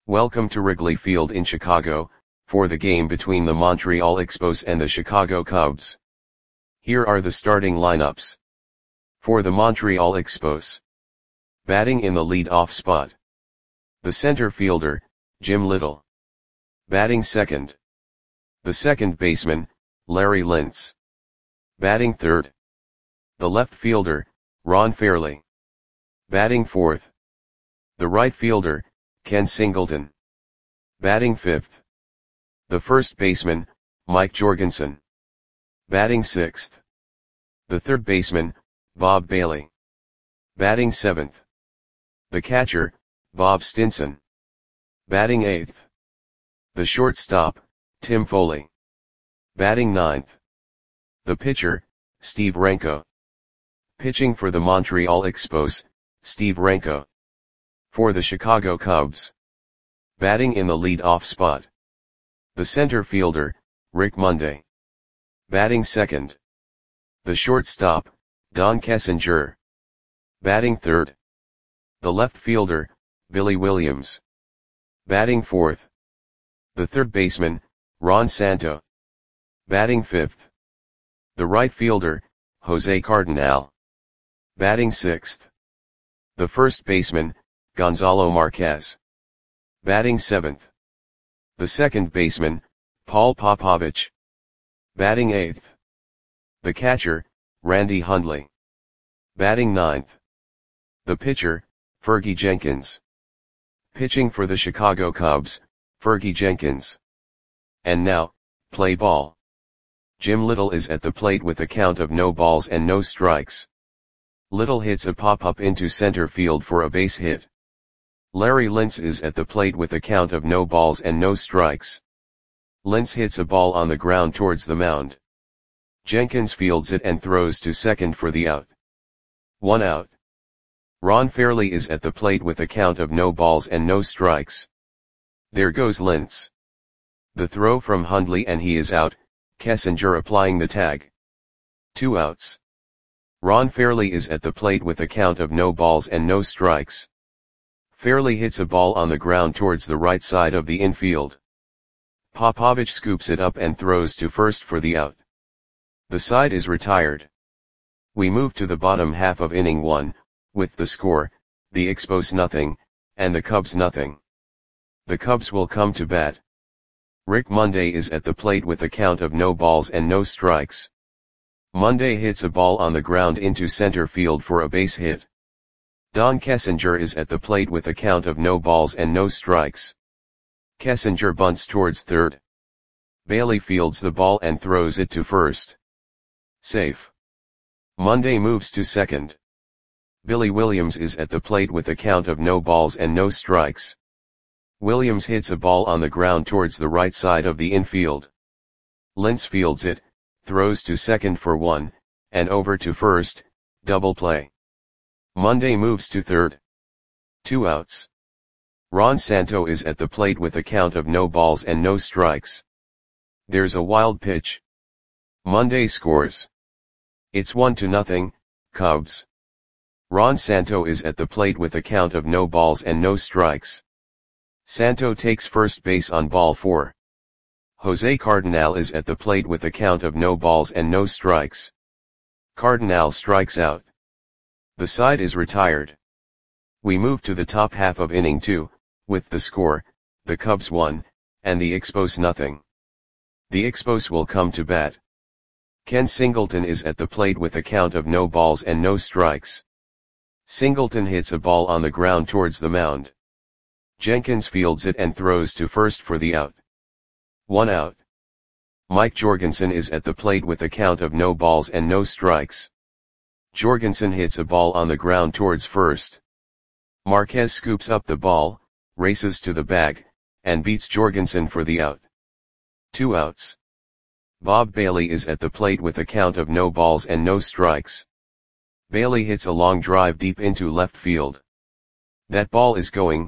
Welcome to Wrigley Field in Chicago, for the game between the Montreal Expos and the Chicago Cubs. Here are the starting lineups. For the Montreal Expos. Batting in the lead-off spot. The center fielder, Jim Little. Batting second. The second baseman, Larry Lintz. Batting third. The left fielder, Ron Fairly. Batting fourth. The right fielder, Ken Singleton. Batting fifth. The first baseman, Mike Jorgensen. Batting sixth. The third baseman, Bob Bailey. Batting seventh. The catcher, Bob Stinson. Batting eighth. The shortstop, Tim Foley. Batting ninth. The pitcher, Steve Renko. Pitching for the Montreal Expos, Steve Renko. For the Chicago Cubs. Batting in the lead-off spot. The center fielder, Rick Monday. Batting second. The shortstop, Don Kessinger. Batting third. The left fielder, Billy Williams. Batting fourth. The third baseman, Ron Santo. Batting fifth. The right fielder, Jose Cardinal. Batting sixth. The first baseman, Gonzalo Marquez. Batting seventh. The second baseman, Paul Popovich. Batting eighth. The catcher, Randy Hundley. Batting ninth. The pitcher, Fergie Jenkins. Pitching for the Chicago Cubs, Fergie Jenkins. And now, play ball. Jim Little is at the plate with a count of no balls and no strikes. Little hits a pop-up into center field for a base hit. Larry Lintz is at the plate with a count of no balls and no strikes. Lintz hits a ball on the ground towards the mound. Jenkins fields it and throws to second for the out. 1 out. Ron Fairly is at the plate with a count of no balls and no strikes. There goes Lintz. The throw from Hundley and he is out, Kessinger applying the tag. 2 outs. Ron Fairly is at the plate with a count of no balls and no strikes. Fairly hits a ball on the ground towards the right side of the infield. Popovich scoops it up and throws to first for the out. The side is retired. We move to the bottom half of inning 1, with the score, the Expos nothing, and the Cubs nothing. The Cubs will come to bat. Rick Monday is at the plate with a count of no balls and no strikes. Monday hits a ball on the ground into center field for a base hit. Don Kessinger is at the plate with a count of no balls and no strikes. Kessinger bunts towards third. Bailey fields the ball and throws it to first. Safe. Monday moves to second. Billy Williams is at the plate with a count of no balls and no strikes. Williams hits a ball on the ground towards the right side of the infield. Lintz fields it, throws to second for 1, and over to first, double play. Monday moves to third. 2 outs. Ron Santo is at the plate with a count of no balls and no strikes. There's a wild pitch. Monday scores. It's 1-0, Cubs. Ron Santo is at the plate with a count of no balls and no strikes. Santo takes first base on ball 4. Jose Cardinal is at the plate with a count of no balls and no strikes. Cardinal strikes out. The side is retired. We move to the top half of inning 2, with the score, the Cubs 1, and the Expos nothing. The Expos will come to bat. Ken Singleton is at the plate with a count of no balls and no strikes. Singleton hits a ball on the ground towards the mound. Jenkins fields it and throws to first for the out. 1 out. Mike Jorgensen is at the plate with a count of no balls and no strikes. Jorgensen hits a ball on the ground towards first. Marquez scoops up the ball, races to the bag, and beats Jorgensen for the out. 2 outs. Bob Bailey is at the plate with a count of no balls and no strikes. Bailey hits a long drive deep into left field. That ball is going,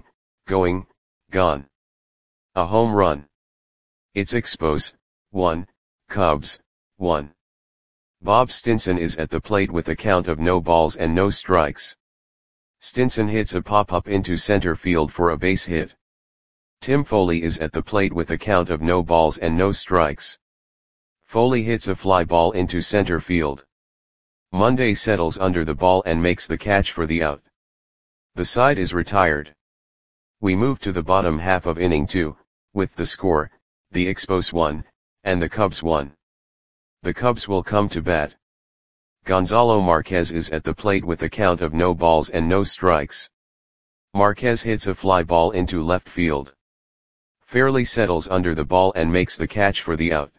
gone. A home run. It's Expos, 1, Cubs, 1. Bob Stinson is at the plate with a count of no balls and no strikes. Stinson hits a pop-up into center field for a base hit. Tim Foley is at the plate with a count of no balls and no strikes. Foley hits a fly ball into center field. Monday settles under the ball and makes the catch for the out. The side is retired. We move to the bottom half of inning 2, with the score, the Expos won, and the Cubs won. The Cubs will come to bat. Gonzalo Marquez is at the plate with a count of no balls and no strikes. Marquez hits a fly ball into left field. Fairly settles under the ball and makes the catch for the out.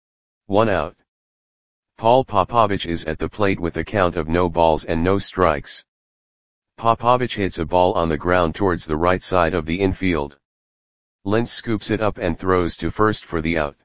1 out. Paul Popovich is at the plate with a count of no balls and no strikes. Popovich hits a ball on the ground towards the right side of the infield. Lentz scoops it up and throws to first for the out.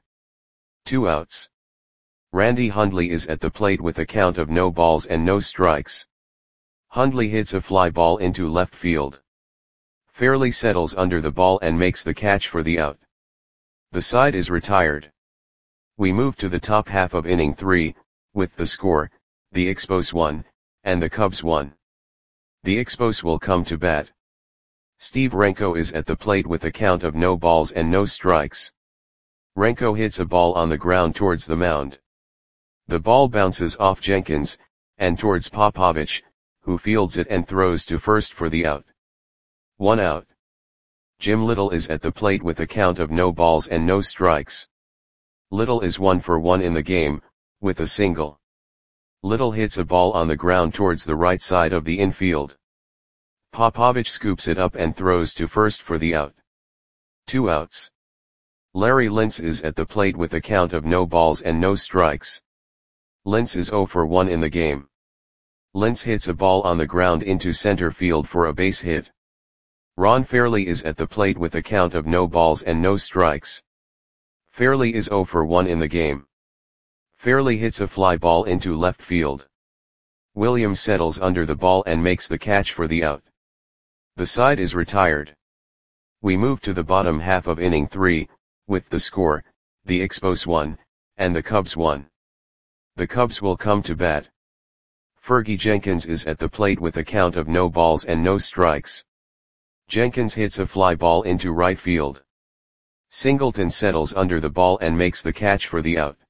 2 outs. Randy Hundley is at the plate with a count of no balls and no strikes. Hundley hits a fly ball into left field. Fairly settles under the ball and makes the catch for the out. The side is retired. We move to the top half of inning 3, with the score, the Expos won, and the Cubs won. The Expos will come to bat. Steve Renko is at the plate with a count of no balls and no strikes. Renko hits a ball on the ground towards the mound. The ball bounces off Jenkins, and towards Popovich, who fields it and throws to first for the out. 1 out. Jim Little is at the plate with a count of no balls and no strikes. Little is 1 for 1 in the game, with a single. Little hits a ball on the ground towards the right side of the infield. Popovich scoops it up and throws to first for the out. 2 outs. Larry Lentz is at the plate with a count of no balls and no strikes. Lentz is 0 for 1 in the game. Lentz hits a ball on the ground into center field for a base hit. Ron Fairley is at the plate with a count of no balls and no strikes. Fairley is 0 for 1 in the game. Fairley hits a fly ball into left field. Williams settles under the ball and makes the catch for the out. The side is retired. We move to the bottom half of inning 3, with the score, the Expos won, and the Cubs won. The Cubs will come to bat. Fergie Jenkins is at the plate with a count of no balls and no strikes. Jenkins hits a fly ball into right field. Singleton settles under the ball and makes the catch for the out.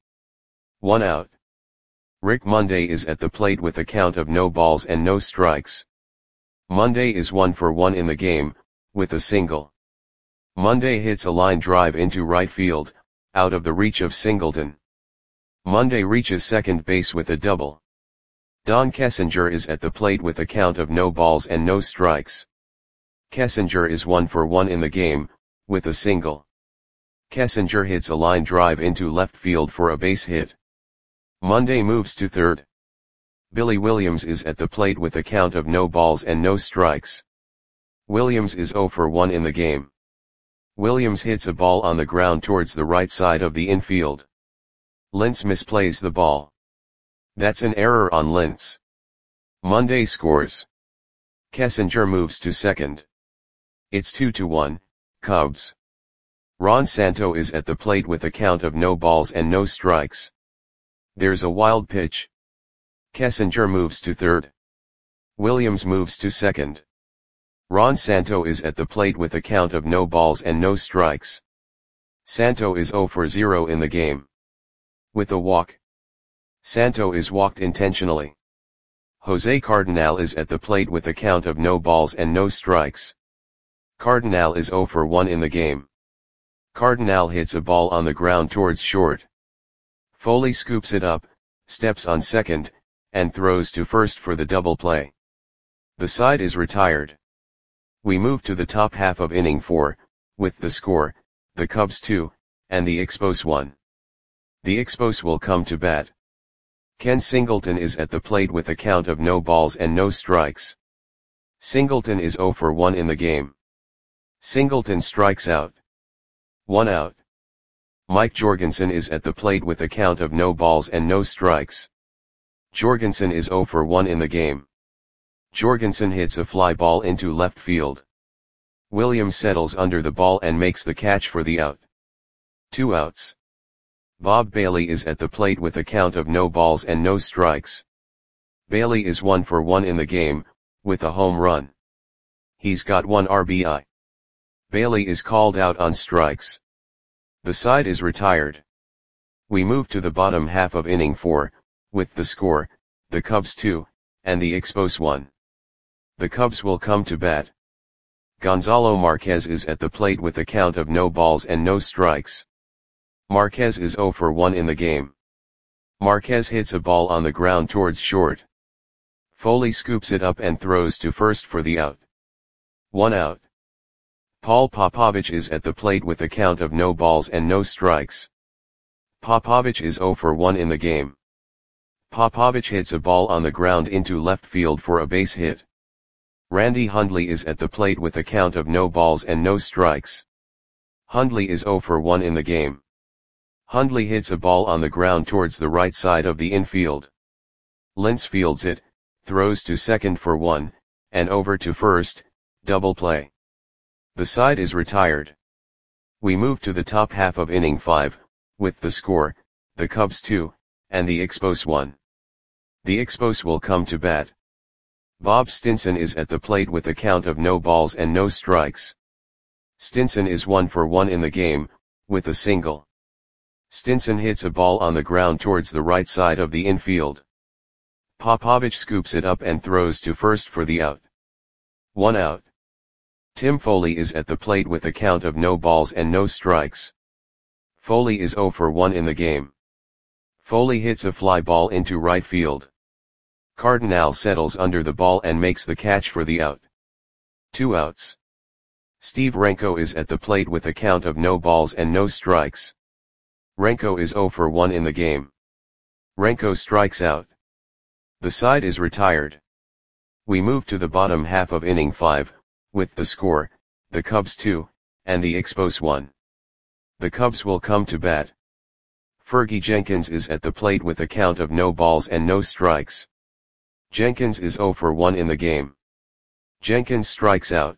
1 out. Rick Monday is at the plate with a count of no balls and no strikes. Monday is 1 for 1 in the game, with a single. Monday hits a line drive into right field, out of the reach of Singleton. Monday reaches second base with a double. Don Kessinger is at the plate with a count of no balls and no strikes. Kessinger is 1 for 1 in the game, with a single. Kessinger hits a line drive into left field for a base hit. Monday moves to third. Billy Williams is at the plate with a count of no balls and no strikes. Williams is 0 for 1 in the game. Williams hits a ball on the ground towards the right side of the infield. Lentz misplays the ball. That's an error on Lentz. Monday scores. Kessinger moves to second. It's 2-1, Cubs. Ron Santo is at the plate with a count of no balls and no strikes. There's a wild pitch. Kessinger moves to third. Williams moves to second. Ron Santo is at the plate with a count of no balls and no strikes. Santo is 0 for 0 in the game. With a walk. Santo is walked intentionally. Jose Cardinal is at the plate with a count of no balls and no strikes. Cardinal is 0 for 1 in the game. Cardinal hits a ball on the ground towards short. Foley scoops it up, steps on second, and throws to first for the double play. The side is retired. We move to the top half of inning 4, with the score, the Cubs 2, and the Expos 1. The Expos will come to bat. Ken Singleton is at the plate with a count of no balls and no strikes. Singleton is 0 for 1 in the game. Singleton strikes out. 1 out. Mike Jorgensen is at the plate with a count of no balls and no strikes. Jorgensen is 0 for 1 in the game. Jorgensen hits a fly ball into left field. Williams settles under the ball and makes the catch for the out. 2 outs. Bob Bailey is at the plate with a count of no balls and no strikes. Bailey is 1 for 1 in the game, with a home run. He's got 1 RBI. Bailey is called out on strikes. The side is retired. We move to the bottom half of inning 4, with the score, the Cubs 2, and the Expos 1. The Cubs will come to bat. Gonzalo Marquez is at the plate with a count of no balls and no strikes. Marquez is 0 for 1 in the game. Marquez hits a ball on the ground towards short. Foley scoops it up and throws to first for the out. 1 out. Paul Popovich is at the plate with a count of no balls and no strikes. Popovich is 0 for 1 in the game. Popovich hits a ball on the ground into left field for a base hit. Randy Hundley is at the plate with a count of no balls and no strikes. Hundley is 0 for 1 in the game. Hundley hits a ball on the ground towards the right side of the infield. Lentz fields it, throws to second for 1, and over to first, double play. The side is retired. We move to the top half of inning 5, with the score, the Cubs 2, and the Expos 1. The Expos will come to bat. Bob Stinson is at the plate with a count of no balls and no strikes. Stinson is 1 for 1 in the game, with a single. Stinson hits a ball on the ground towards the right side of the infield. Popovich scoops it up and throws to first for the out. 1 out. Tim Foley is at the plate with a count of no balls and no strikes. Foley is 0 for 1 in the game. Foley hits a fly ball into right field. Cardinal settles under the ball and makes the catch for the out. 2 outs. Steve Renko is at the plate with a count of no balls and no strikes. Renko is 0 for 1 in the game. Renko strikes out. The side is retired. We move to the bottom half of inning 5, with the score, the Cubs 2, and the Expos 1. The Cubs will come to bat. Fergie Jenkins is at the plate with a count of no balls and no strikes. Jenkins is 0 for 1 in the game. Jenkins strikes out.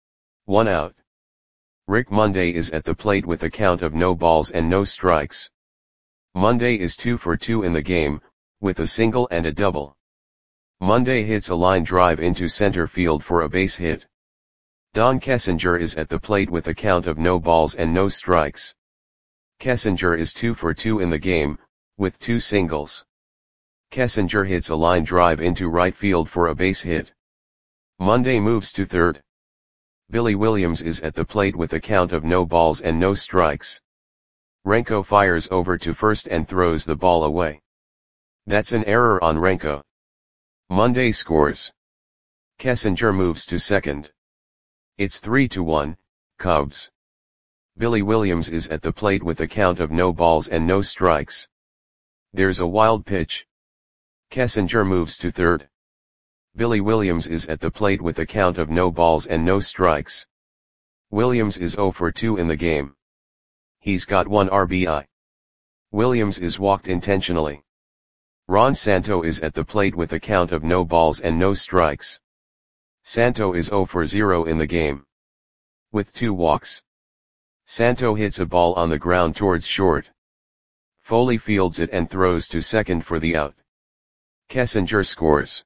1 out. Rick Monday is at the plate with a count of no balls and no strikes. Monday is 2 for 2 in the game, with a single and a double. Monday hits a line drive into center field for a base hit. Don Kessinger is at the plate with a count of no balls and no strikes. Kessinger is 2 for 2 in the game, with 2 singles. Kessinger hits a line drive into right field for a base hit. Monday moves to third. Billy Williams is at the plate with a count of no balls and no strikes. Renko fires over to first and throws the ball away. That's an error on Renko. Monday scores. Kessinger moves to second. It's 3-1, Cubs. Billy Williams is at the plate with a count of no balls and no strikes. There's a wild pitch. Kessinger moves to third. Billy Williams is at the plate with a count of no balls and no strikes. Williams is 0 for 2 in the game. He's got 1 RBI. Williams is walked intentionally. Ron Santo is at the plate with a count of no balls and no strikes. Santo is 0 for 0 in the game. With 2 walks. Santo hits a ball on the ground towards short. Foley fields it and throws to second for the out. Kessinger scores.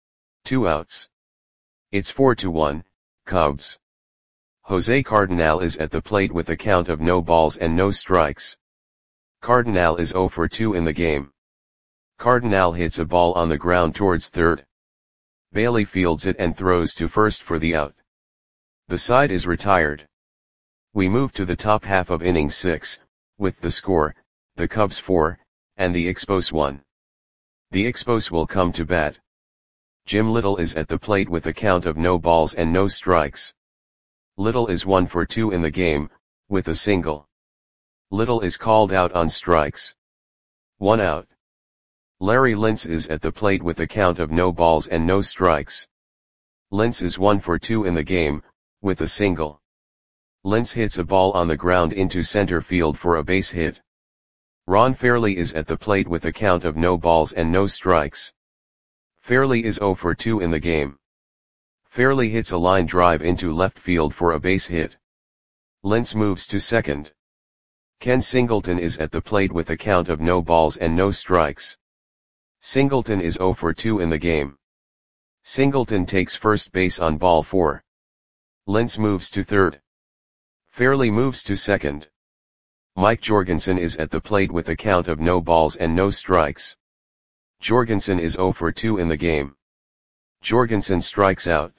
2 outs. It's 4-1, Cubs. Jose Cardinal is at the plate with a count of no balls and no strikes. Cardinal is 0 for 2 in the game. Cardinal hits a ball on the ground towards third. Bailey fields it and throws to first for the out. The side is retired. We move to the top half of inning 6, with the score, the Cubs 4, and the Expos 1. The Expos will come to bat. Jim Little is at the plate with a count of no balls and no strikes. Little is 1 for 2 in the game, with a single. Little is called out on strikes. 1 out. Larry Lentz is at the plate with a count of no balls and no strikes. Lentz is 1 for 2 in the game, with a single. Lentz hits a ball on the ground into center field for a base hit. Ron Fairley is at the plate with a count of no balls and no strikes. Fairley is 0 for 2 in the game. Fairley hits a line drive into left field for a base hit. Lentz moves to second. Ken Singleton is at the plate with a count of no balls and no strikes. Singleton is 0 for 2 in the game. Singleton takes first base on ball 4. Lentz moves to third. Fairly moves to second. Mike Jorgensen is at the plate with a count of no balls and no strikes. Jorgensen is 0 for 2 in the game. Jorgensen strikes out.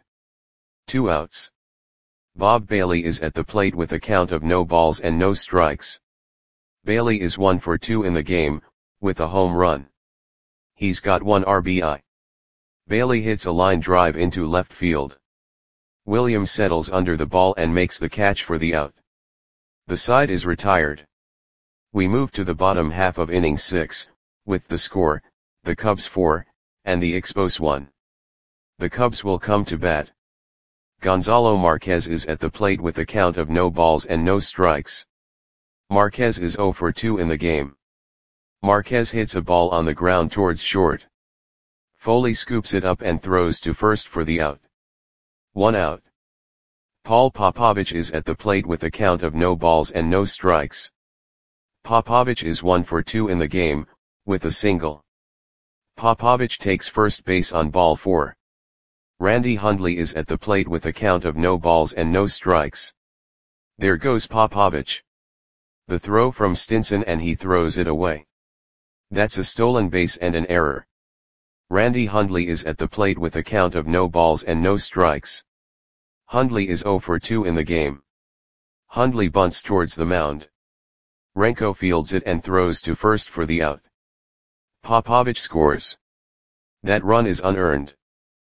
2 outs. Bob Bailey is at the plate with a count of no balls and no strikes. Bailey is 1 for 2 in the game, with a home run. He's got 1 RBI. Bailey hits a line drive into left field. Williams settles under the ball and makes the catch for the out. The side is retired. We move to the bottom half of inning 6, with the score, the Cubs 4, and the Expos 1. The Cubs will come to bat. Gonzalo Marquez is at the plate with a count of no balls and no strikes. Marquez is 0 for 2 in the game. Marquez hits a ball on the ground towards short. Foley scoops it up and throws to first for the out. 1 out. Paul Popovich is at the plate with a count of no balls and no strikes. Popovich is 1 for 2 in the game, with a single. Popovich takes first base on ball 4. Randy Hundley is at the plate with a count of no balls and no strikes. There goes Popovich. The throw from Stinson and he throws it away. That's a stolen base and an error. Randy Hundley is at the plate with a count of no balls and no strikes. Hundley is 0 for 2 in the game. Hundley bunts towards the mound. Renko fields it and throws to first for the out. Popovich scores. That run is unearned.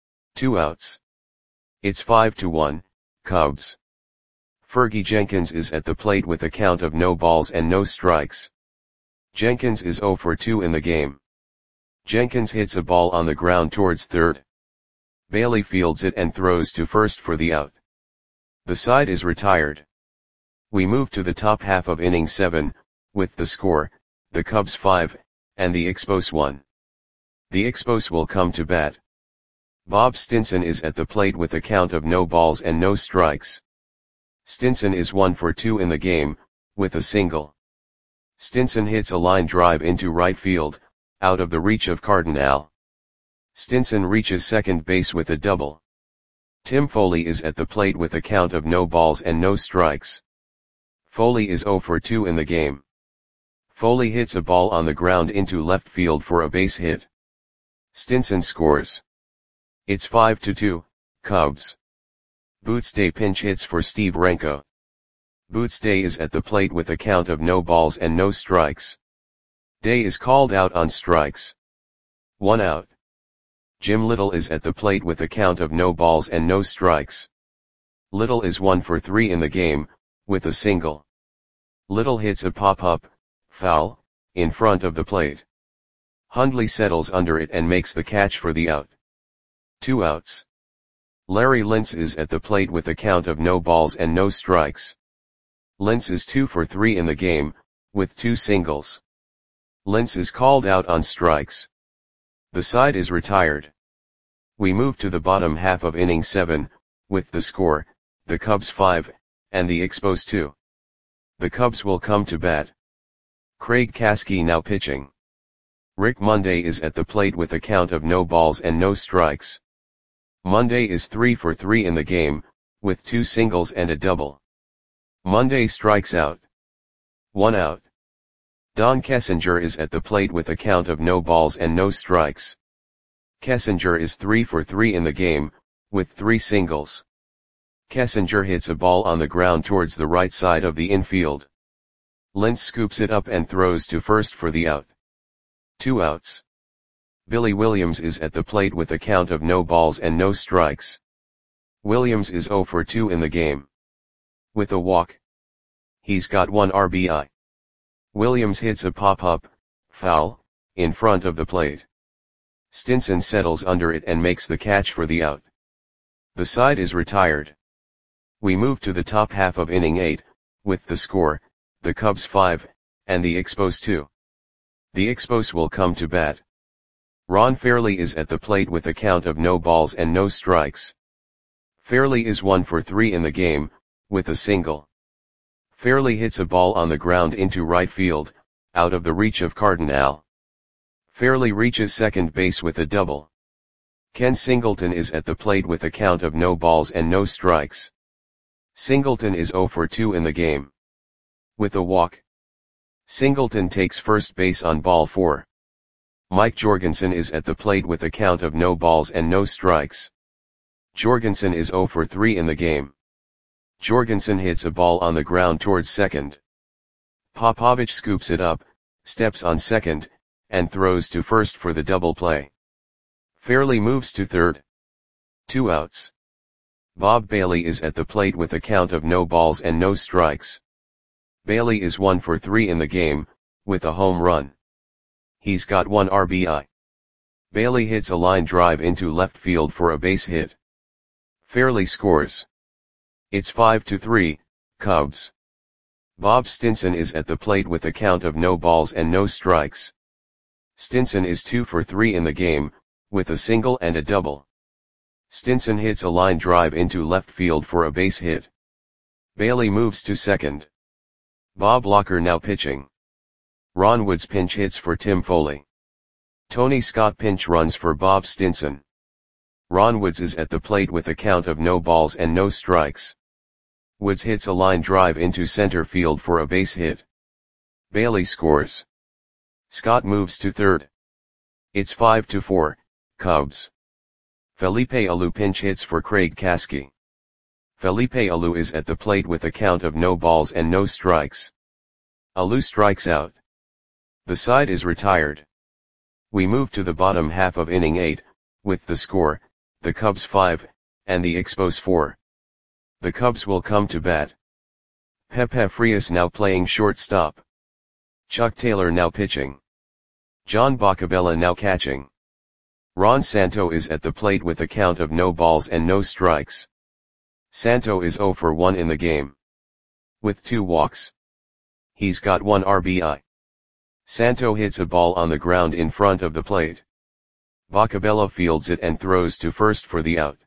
2 outs. It's 5-1, Cubs. Fergie Jenkins is at the plate with a count of no balls and no strikes. Jenkins is 0 for 2 in the game. Jenkins hits a ball on the ground towards third. Bailey fields it and throws to first for the out. The side is retired. We move to the top half of inning 7, with the score, the Cubs 5, and the Expos 1. The Expos will come to bat. Bob Stinson is at the plate with a count of no balls and no strikes. Stinson is 1 for 2 in the game, with a single. Stinson hits a line drive into right field, out of the reach of Cardinal. Stinson reaches second base with a double. Tim Foley is at the plate with a count of no balls and no strikes. Foley is 0 for 2 in the game. Foley hits a ball on the ground into left field for a base hit. Stinson scores. It's 5-2, Cubs. Boots Day pinch hits for Steve Renko. Boots Day is at the plate with a count of no balls and no strikes. Day is called out on strikes. 1 out. Jim Little is at the plate with a count of no balls and no strikes. Little is 1 for 3 in the game, with a single. Little hits a pop-up, foul, in front of the plate. Hundley settles under it and makes the catch for the out. 2 outs. Larry Lintz is at the plate with a count of no balls and no strikes. Lintz is 2 for 3 in the game, with 2 singles. Lintz is called out on strikes. The side is retired. We move to the bottom half of inning 7, with the score, the Cubs 5, and the Expos 2. The Cubs will come to bat. Craig Kasky now pitching. Rick Monday is at the plate with a count of no balls and no strikes. Monday is 3 for 3 in the game, with 2 singles and a double. Monday strikes out. 1 out. Don Kessinger is at the plate with a count of no balls and no strikes. Kessinger is 3 for 3 in the game, with 3 singles. Kessinger hits a ball on the ground towards the right side of the infield. Lintz scoops it up and throws to first for the out. 2 outs. Billy Williams is at the plate with a count of no balls and no strikes. Williams is 0 for 2 in the game. With a walk. He's got 1 RBI. Williams hits a pop-up, foul, in front of the plate. Stinson settles under it and makes the catch for the out. The side is retired. We move to the top half of inning 8, with the score, the Cubs 5, and the Expos 2. The Expos will come to bat. Ron Fairley is at the plate with a count of no balls and no strikes. Fairley is 1 for 3 in the game, with a single. Fairley hits a ball on the ground into right field, out of the reach of Cardinal. Fairley reaches second base with a double. Ken Singleton is at the plate with a count of no balls and no strikes. Singleton is 0 for 2 in the game. With a walk, Singleton takes first base on ball 4. Mike Jorgensen is at the plate with a count of no balls and no strikes. Jorgensen is 0 for 3 in the game. Jorgensen hits a ball on the ground towards second. Popovich scoops it up, steps on second, and throws to first for the double play. Fairley moves to third. 2 outs. Bob Bailey is at the plate with a count of no balls and no strikes. Bailey is 1 for 3 in the game, with a home run. He's got 1 RBI. Bailey hits a line drive into left field for a base hit. Fairley scores. It's 5-3, Cubs. Bob Stinson is at the plate with a count of no balls and no strikes. Stinson is 2 for 3 in the game, with a single and a double. Stinson hits a line drive into left field for a base hit. Bailey moves to second. Bob Locker now pitching. Ron Woods pinch hits for Tim Foley. Tony Scott pinch runs for Bob Stinson. Ron Woods is at the plate with a count of no balls and no strikes. Woods hits a line drive into center field for a base hit. Bailey scores. Scott moves to third. It's 5-4, Cubs. Felipe Alou pinch hits for Craig Kasky. Felipe Alou is at the plate with a count of no balls and no strikes. Alou strikes out. The side is retired. We move to the bottom half of inning 8, with the score, the Cubs 5, and the Expos 4. The Cubs will come to bat. Pepe Frias now playing shortstop. Chuck Taylor now pitching. John Bacabella now catching. Ron Santo is at the plate with a count of no balls and no strikes. Santo is 0 for 1 in the game. With 2 walks. He's got 1 RBI. Santo hits a ball on the ground in front of the plate. Bacabella fields it and throws to first for the out.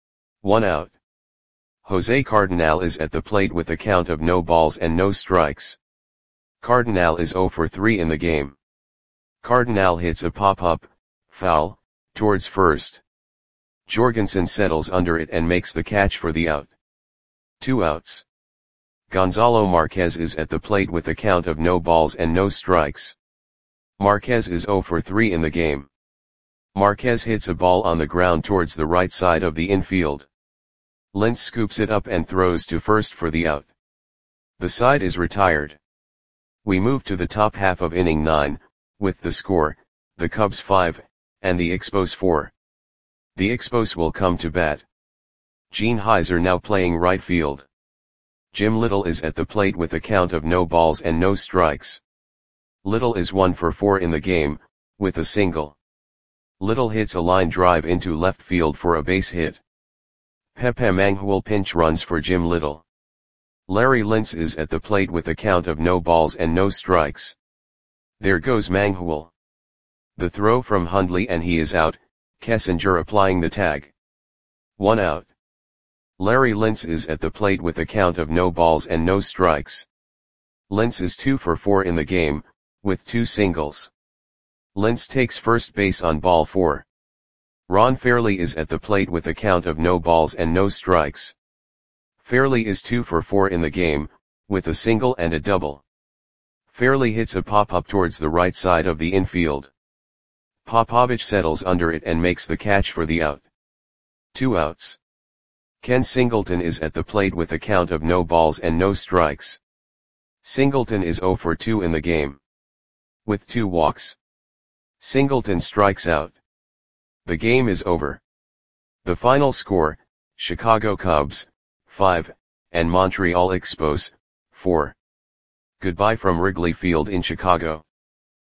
1 out. Jose Cardinal is at the plate with a count of no balls and no strikes. Cardinal is 0 for 3 in the game. Cardinal hits a pop-up, foul, towards first. Jorgensen settles under it and makes the catch for the out. 2 outs. Gonzalo Marquez is at the plate with a count of no balls and no strikes. Marquez is 0 for 3 in the game. Marquez hits a ball on the ground towards the right side of the infield. Lentz scoops it up and throws to first for the out. The side is retired. We move to the top half of inning 9, with the score, the Cubs 5, and the Expos 4. The Expos will come to bat. Gene Heiser now playing right field. Jim Little is at the plate with a count of no balls and no strikes. Little is 1 for 4 in the game, with a single. Little hits a line drive into left field for a base hit. Pepe Mangual pinch runs for Jim Little. Larry Lentz is at the plate with a count of no balls and no strikes. There goes Mangual. The throw from Hundley and he is out, Kessinger applying the tag. 1 out. Larry Lentz is at the plate with a count of no balls and no strikes. Lentz is 2 for 4 in the game, with 2 singles. Lentz takes first base on ball 4. Ron Fairley is at the plate with a count of no balls and no strikes. Fairley is 2 for 4 in the game, with a single and a double. Fairley hits a pop-up towards the right side of the infield. Popovich settles under it and makes the catch for the out. 2 outs. Ken Singleton is at the plate with a count of no balls and no strikes. Singleton is 0 for 2 in the game. With 2 walks. Singleton strikes out. The game is over. The final score, Chicago Cubs, 5, and Montreal Expos, 4. Goodbye from Wrigley Field in Chicago.